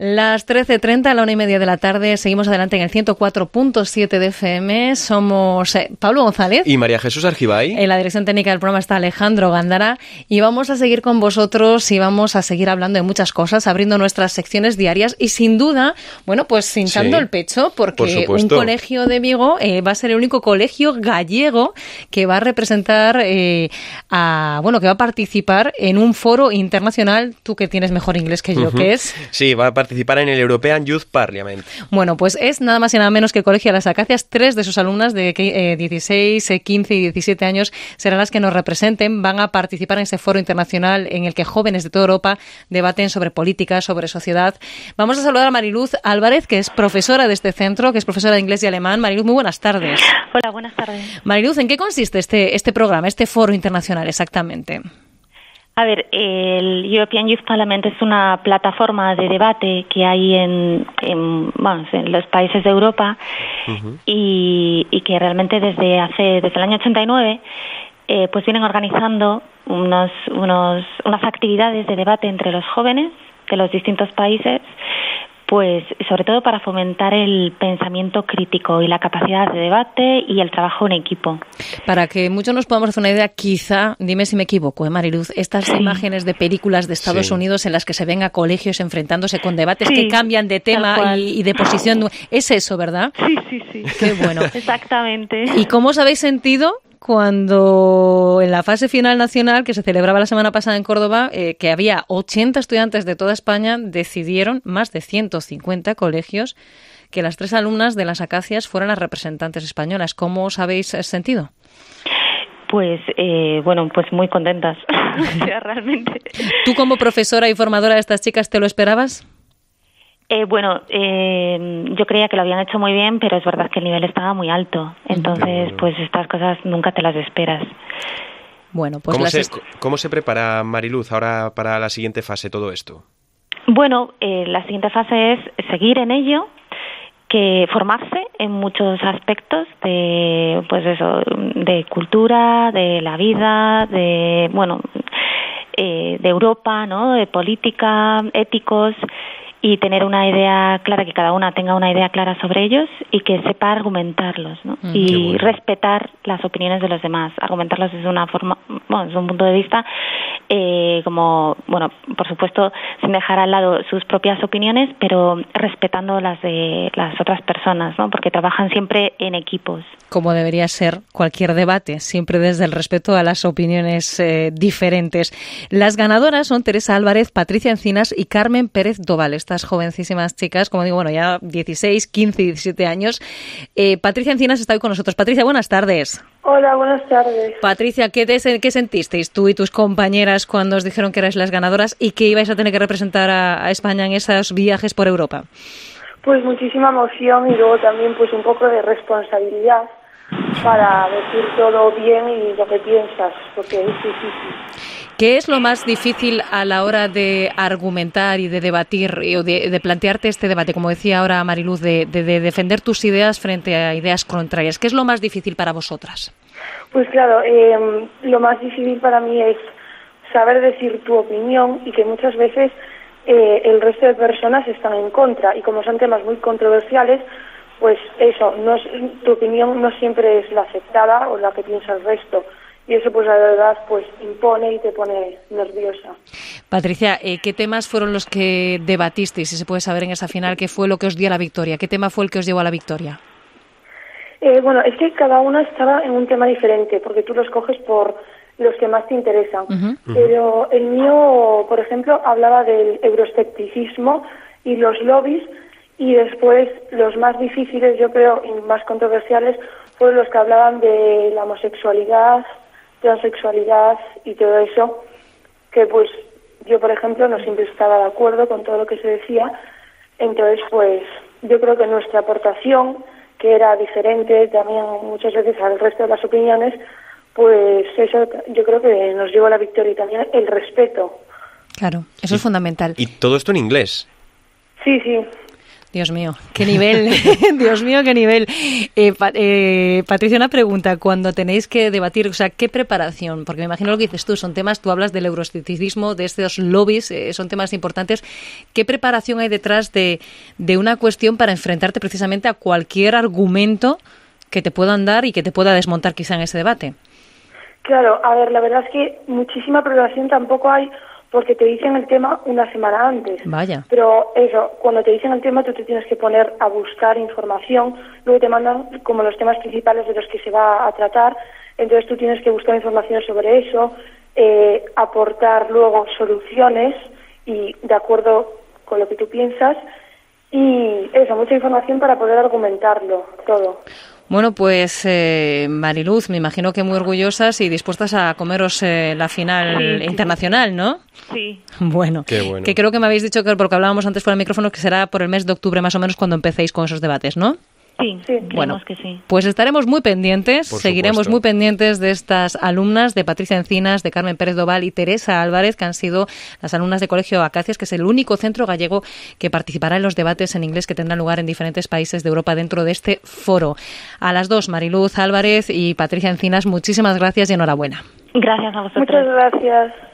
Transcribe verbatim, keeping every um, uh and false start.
Las trece treinta, a la una y media de la tarde, seguimos adelante en el ciento cuatro punto siete de F M. Somos eh, Pablo González y María Jesús Argibay. En la dirección técnica del programa está Alejandro Gándara y vamos a seguir con vosotros y vamos a seguir hablando de muchas cosas, abriendo nuestras secciones diarias y sin duda, bueno, pues hinchando sí, el pecho porque por un colegio de Vigo eh, va a ser el único colegio gallego que va a representar, eh, a, bueno, que va a participar en un foro internacional. Tú que tienes mejor inglés que yo, uh-huh. ¿Qué es? Sí, va a participar participar en el European Youth Parliament. Bueno, pues es nada más y nada menos que el Colegio de las Acacias. Tres de sus alumnas de eh, dieciséis, quince y diecisiete años serán las que nos representen. Van a participar en ese foro internacional en el que jóvenes de toda Europa debaten sobre política, sobre sociedad. Vamos a saludar a Mariluz Álvarez, que es profesora de este centro, que es profesora de inglés y alemán. Mariluz, muy buenas tardes. Hola, buenas tardes. Mariluz, ¿en qué consiste este, este programa, este foro internacional exactamente? A ver, el European Youth Parliament es una plataforma de debate que hay en, en, bueno, en los países de Europa uh-huh. y, y que realmente desde hace desde el año ochenta y nueve eh, pues vienen organizando unos, unos, unas actividades de debate entre los jóvenes de los distintos países, pues sobre todo para fomentar el pensamiento crítico y la capacidad de debate y el trabajo en equipo. Para que muchos nos podamos hacer una idea, quizá, dime si me equivoco, ¿eh, Mariluz? Estas sí. imágenes de películas de Estados sí. Unidos en las que se ven a colegios enfrentándose con debates sí, que cambian de tema y, y de posición, es eso, ¿verdad? Sí, sí, sí. Qué bueno. Exactamente. ¿Y cómo os habéis sentido cuando en la fase final nacional, que se celebraba la semana pasada en Córdoba, eh, que había ochenta estudiantes de toda España, decidieron, más de ciento cincuenta colegios, que las tres alumnas de las Acacias fueran las representantes españolas? ¿Cómo os habéis sentido? Pues, eh, bueno, pues muy contentas, o sea, realmente. ¿Tú como profesora y formadora de estas chicas te lo esperabas? Eh, bueno, eh, yo creía que lo habían hecho muy bien, pero es verdad que el nivel estaba muy alto. Entonces, pues estas cosas nunca te las esperas. Bueno, pues ¿Cómo, las se, est- ¿Cómo se prepara, Mariluz, ahora para la siguiente fase todo esto? Bueno, eh, la siguiente fase es seguir en ello, que formarse en muchos aspectos de, pues eso, de cultura, de la vida, de, bueno, eh, de Europa, ¿no? De política, éticos. Y tener una idea clara, que cada una tenga una idea clara sobre ellos y que sepa argumentarlos, ¿no? Mm, y bueno. respetar las opiniones de los demás, argumentarlos desde una forma, bueno, desde un punto de vista eh, como, bueno, por supuesto, sin dejar al lado sus propias opiniones, pero respetando las de las otras personas, ¿no? Porque trabajan siempre en equipos. Como debería ser cualquier debate, siempre desde el respeto a las opiniones eh, diferentes. Las ganadoras son Teresa Álvarez, Patricia Encinas y Carmen Pérez Doval. Estas jovencísimas chicas, como digo, bueno, ya dieciséis, quince y diecisiete años. Eh, Patricia Encinas está hoy con nosotros. Patricia, buenas tardes. Hola, buenas tardes. Patricia, ¿qué, te, ¿qué sentisteis tú y tus compañeras cuando os dijeron que erais las ganadoras y que ibais a tener que representar a, a España en esos viajes por Europa? Pues muchísima emoción y luego también pues un poco de responsabilidad para decir todo bien y lo que piensas, porque es difícil. ¿Qué es lo más difícil a la hora de argumentar y de debatir o de, de plantearte este debate, como decía ahora Mariluz, de, de, de defender tus ideas frente a ideas contrarias? ¿Qué es lo más difícil para vosotras? Pues claro, eh, lo más difícil para mí es saber decir tu opinión y que muchas veces eh, el resto de personas están en contra y como son temas muy controversiales, pues eso, no es, tu opinión no siempre es la aceptada o la que piensa el resto. Y eso, pues la verdad, pues impone y te pone nerviosa. Patricia, eh, ¿qué temas fueron los que debatisteis, si se puede saber en esa final, qué fue lo que os dio la victoria? ¿Qué tema fue el que os llevó a la victoria? Eh, bueno, es que cada una estaba en un tema diferente, porque tú los coges por los que más te interesan. Uh-huh. Pero el mío, por ejemplo, hablaba del euroescepticismo y los lobbies, y después los más difíciles, yo creo, y más controversiales, fueron los que hablaban de la homosexualidad, transexualidad y todo eso, que pues yo, por ejemplo, no siempre estaba de acuerdo con todo lo que se decía. Entonces, pues yo creo que nuestra aportación, que era diferente también muchas veces al resto de las opiniones, pues eso yo creo que nos llevó a la victoria y también el respeto. Claro, eso es fundamental. ¿Y todo esto en inglés? Sí, sí. Dios mío, qué nivel, Dios mío, qué nivel. Eh, pa, eh, Patricia, una pregunta, cuando tenéis que debatir, o sea, ¿qué preparación? Porque me imagino lo que dices tú, son temas, tú hablas del euroescepticismo, de estos lobbies, eh, son temas importantes. ¿Qué preparación hay detrás de, de una cuestión para enfrentarte precisamente a cualquier argumento que te puedan dar y que te pueda desmontar quizá en ese debate? Claro, a ver, la verdad es que muchísima preparación tampoco hay, porque te dicen el tema una semana antes. Vaya. Pero eso, cuando te dicen el tema, tú te tienes que poner a buscar información, luego te mandan como los temas principales de los que se va a tratar, entonces tú tienes que buscar información sobre eso, eh, aportar luego soluciones y de acuerdo con lo que tú piensas, y eso, mucha información para poder argumentarlo todo. Bueno, pues eh, Mariluz, me imagino que muy orgullosas y dispuestas a comeros eh, la final sí, internacional, ¿no? Sí. Bueno, Qué bueno, que creo que me habéis dicho, que porque hablábamos antes fuera del micrófono, que será por el mes de octubre más o menos cuando empecéis con esos debates, ¿no? Sí, sí, bueno, que sí. Pues estaremos muy pendientes, Por seguiremos supuesto. muy pendientes de estas alumnas, de Patricia Encinas, de Carmen Pérez Doval y Teresa Álvarez, que han sido las alumnas de Colegio Acacias, que es el único centro gallego que participará en los debates en inglés que tendrán lugar en diferentes países de Europa dentro de este foro. A las dos, Mariluz Álvarez y Patricia Encinas, muchísimas gracias y enhorabuena. Gracias a vosotros. Muchas gracias.